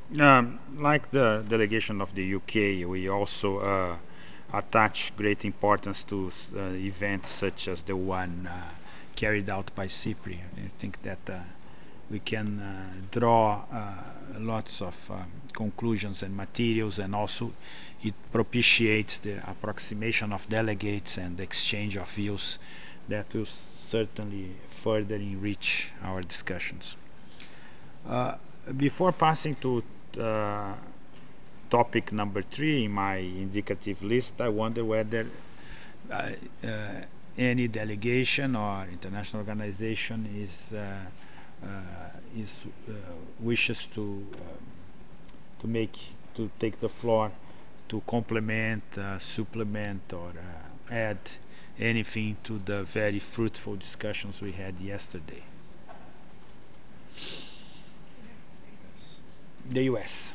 Like the delegation of the UK, we also attach great importance to events such as the one carried out by CIPRI. I think that we can draw lots of conclusions and materials, and also it propitiates the approximation of delegates and exchange of views that will certainly further enrich our discussions. Uh, Before passing to uh, topic number 3 in my indicative list, I wonder whether uh, uh, any delegation or international organization uh, wishes to make to take the floor to complement, supplement, or add anything to the very fruitful discussions we had yesterday. The U.S.